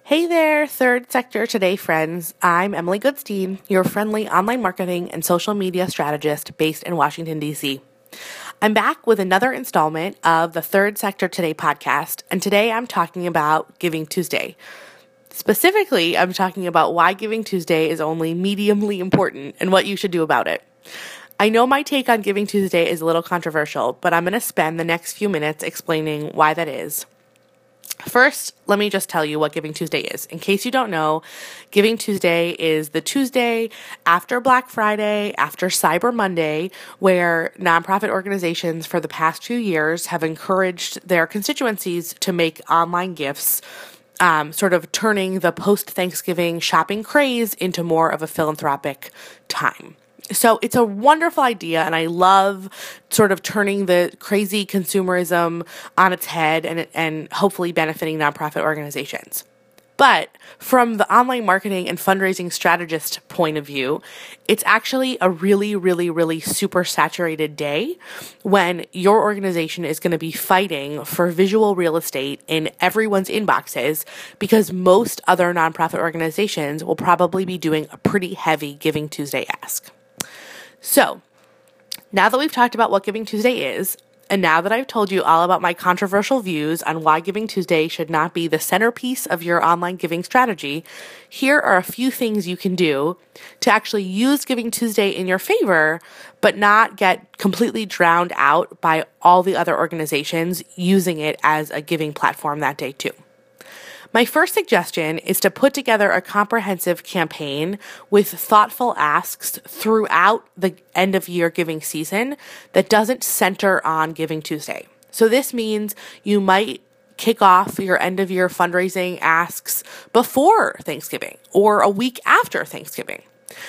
Hey there, Third Sector Today friends. I'm Emily Goodstein, your friendly online marketing and social media strategist based in Washington, D.C. I'm back with another installment of the Third Sector Today podcast, and today I'm talking about Giving Tuesday. Specifically, I'm talking about why Giving Tuesday is only mediumly important and what you should do about it. I know my take on Giving Tuesday is a little controversial, but I'm going to spend the next few minutes explaining why that is. First, let me just tell you what Giving Tuesday is. In case you don't know, Giving Tuesday is the Tuesday after Black Friday, after Cyber Monday, where nonprofit organizations for the past few years have encouraged their constituencies to make online gifts, sort of turning the post-Thanksgiving shopping craze into more of a philanthropic time. So it's a wonderful idea, and I love sort of turning the crazy consumerism on its head and hopefully benefiting nonprofit organizations. But from the online marketing and fundraising strategist point of view, it's actually a really super saturated day when your organization is going to be fighting for visual real estate in everyone's inboxes because most other nonprofit organizations will probably be doing a pretty heavy Giving Tuesday ask. So, now that we've talked about what Giving Tuesday is, and now that I've told you all about my controversial views on why Giving Tuesday should not be the centerpiece of your online giving strategy, here are a few things you can do to actually use Giving Tuesday in your favor, but not get completely drowned out by all the other organizations using it as a giving platform that day too. My first suggestion is to put together a comprehensive campaign with thoughtful asks throughout the end of year giving season that doesn't center on Giving Tuesday. So this means you might kick off your end of year fundraising asks before Thanksgiving or a week after Thanksgiving.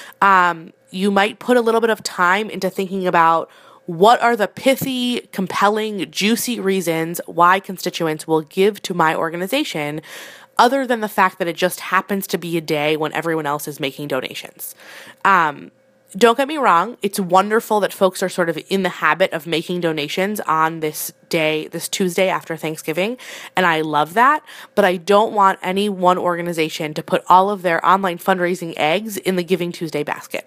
You might put a little bit of time into thinking about what are the pithy, compelling, juicy reasons why constituents will give to my organization, other than the fact that it just happens to be a day when everyone else is making donations? Don't get me wrong, it's wonderful that folks are sort of in the habit of making donations on this day, this Tuesday after Thanksgiving, and I love that, but I don't want any one organization to put all of their online fundraising eggs in the Giving Tuesday basket.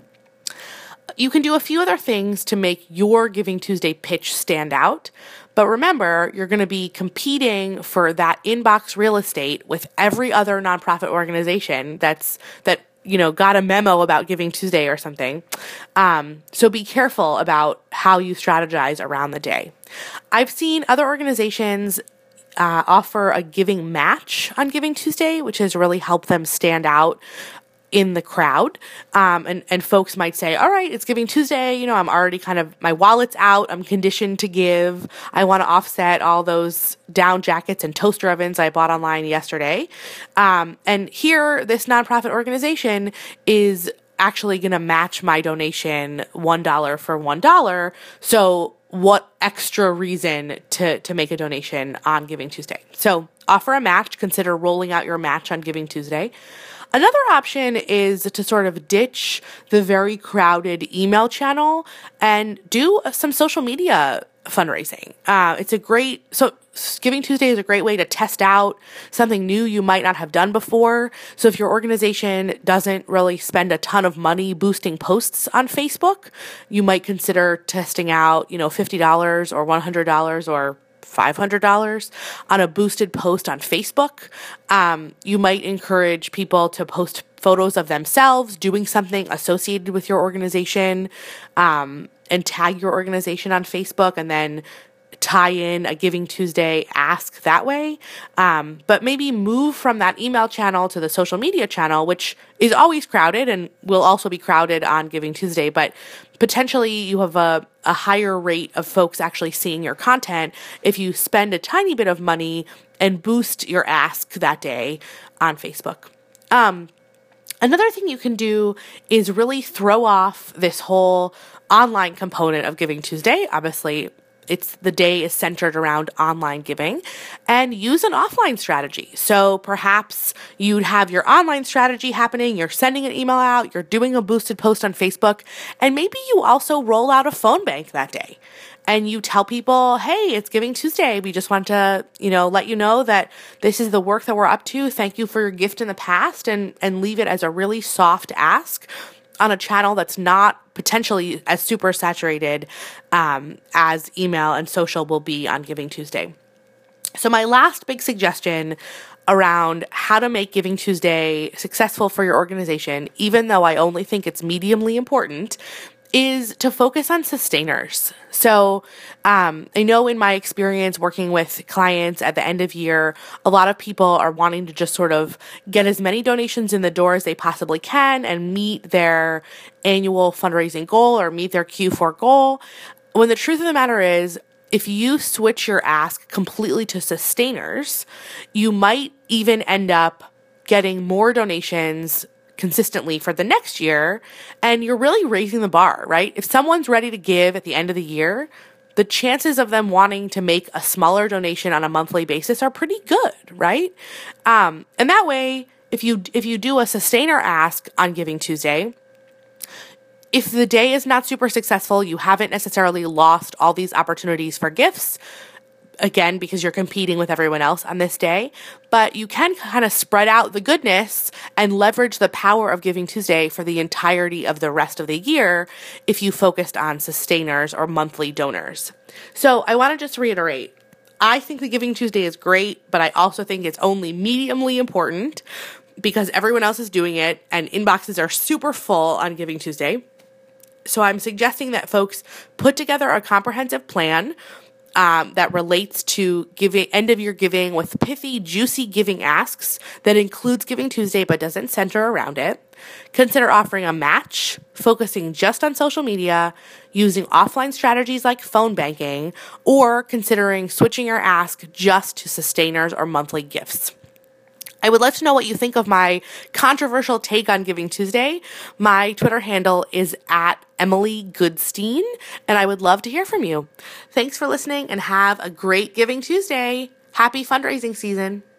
You can do a few other things to make your Giving Tuesday pitch stand out, but remember, you're going to be competing for that inbox real estate with every other nonprofit organization that got a memo about Giving Tuesday or something. So be careful about how you strategize around the day. I've seen other organizations offer a giving match on Giving Tuesday, which has really helped them stand out in the crowd. And folks might say, all right, it's Giving Tuesday. I'm already my wallet's out. I'm conditioned to give. I want to offset all those down jackets and toaster ovens I bought online yesterday. And here, this nonprofit organization is actually going to match my donation $1 for $1. So what extra reason to make a donation on Giving Tuesday? So offer a match. Consider rolling out your match on Giving Tuesday. Another option is to sort of ditch the very crowded email channel and do some social media fundraising. Giving Tuesday is a great way to test out something new you might not have done before. So if your organization doesn't really spend a ton of money boosting posts on Facebook, you might consider testing out, $50 or $100 or $500 on a boosted post on Facebook. You might encourage people to post photos of themselves doing something associated with your organization, and tag your organization on Facebook, and then tie in a Giving Tuesday ask that way. But maybe move from that email channel to the social media channel, which is always crowded and will also be crowded on Giving Tuesday, but potentially you have a higher rate of folks actually seeing your content if you spend a tiny bit of money and boost your ask that day on Facebook. Another thing you can do is really throw off this whole online component of Giving Tuesday. Obviously, the day is centered around online giving, and use an offline strategy. So perhaps you'd have your online strategy happening, you're sending an email out, you're doing a boosted post on Facebook, and maybe you also roll out a phone bank that day. And you tell people, hey, it's Giving Tuesday. We just want to, let you know that this is the work that we're up to. Thank you for your gift in the past, and leave it as a really soft ask on a channel that's not potentially as super saturated as email and social will be on Giving Tuesday. So my last big suggestion around how to make Giving Tuesday successful for your organization, even though I only think it's mediumly important, is to focus on sustainers. So I know in my experience working with clients at the end of year, a lot of people are wanting to just sort of get as many donations in the door as they possibly can and meet their annual fundraising goal or meet their Q4 goal. When the truth of the matter is, if you switch your ask completely to sustainers, you might even end up getting more donations consistently for the next year, and you're really raising the bar, right? If someone's ready to give at the end of the year, the chances of them wanting to make a smaller donation on a monthly basis are pretty good, right? And that way, if you do a sustainer ask on Giving Tuesday, if the day is not super successful, you haven't necessarily lost all these opportunities for gifts, again, because you're competing with everyone else on this day, but you can kind of spread out the goodness and leverage the power of Giving Tuesday for the entirety of the rest of the year if you focused on sustainers or monthly donors. So I want to just reiterate, I think the Giving Tuesday is great, but I also think it's only mediumly important because everyone else is doing it and inboxes are super full on Giving Tuesday. So I'm suggesting that folks put together a comprehensive plan that relates to giving, end of year giving with pithy, juicy giving asks that includes Giving Tuesday but doesn't center around it. Consider offering a match, focusing just on social media, using offline strategies like phone banking, or considering switching your ask just to sustainers or monthly gifts. I would love to know what you think of my controversial take on Giving Tuesday. My Twitter handle is @EmilyGoodstein, and I would love to hear from you. Thanks for listening and have a great Giving Tuesday. Happy fundraising season.